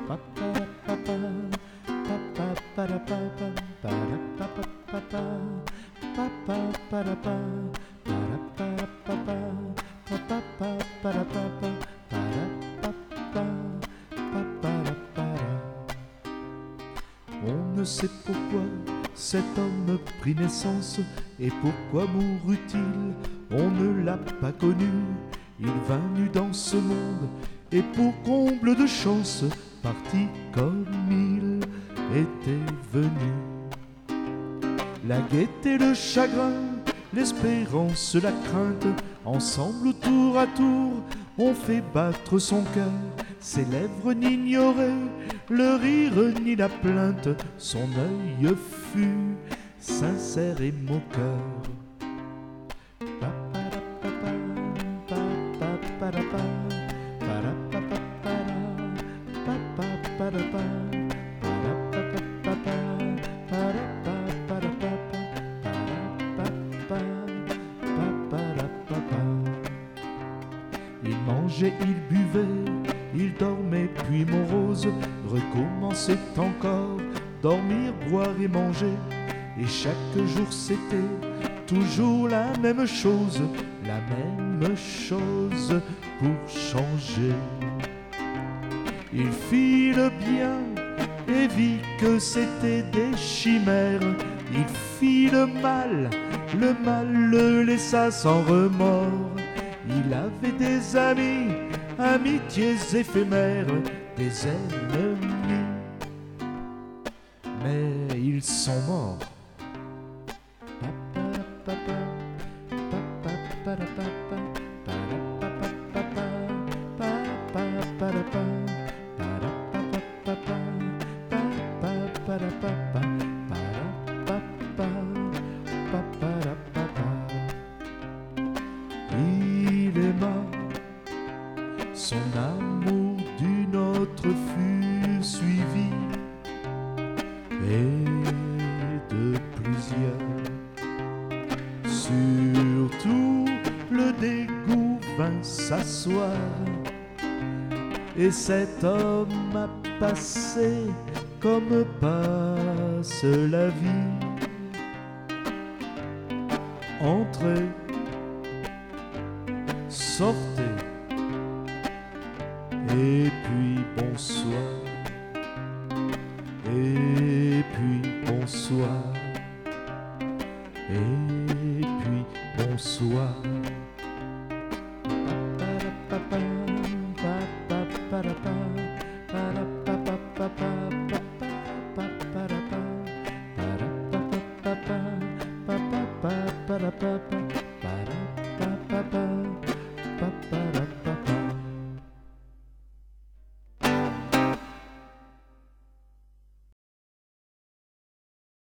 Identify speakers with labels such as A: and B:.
A: On ne sait pourquoi cet homme prit naissance et pourquoi mourut-il, on ne l'a pas connu. Il vint nu dans ce monde et pour comble de chance partit comme il était venu. La gaieté, le chagrin, l'espérance, la crainte, ensemble tour à tour, ont fait battre son cœur. Ses lèvres n'ignoraient le rire ni la plainte, son œil fut sincère et moqueur. Il mangeait, il buvait, il dormait, puis mon rose recommençait encore. Dormir, boire et manger, et chaque jour c'était toujours la même chose pour changer. Il fit le bien et vit que c'était des chimères. Il fit le mal le laissa sans remords. Il avait des amis, amitiés éphémères, des ennemis, mais ils sont morts. Il aima, son amour d'une autre fut suivi, et de plusieurs. Surtout le dégoût vint s'asseoir, et cet homme a passé comme passe la vie. Entrez, sortez, et puis bonsoir, et puis bonsoir, et puis bonsoir. Pa-pa-pa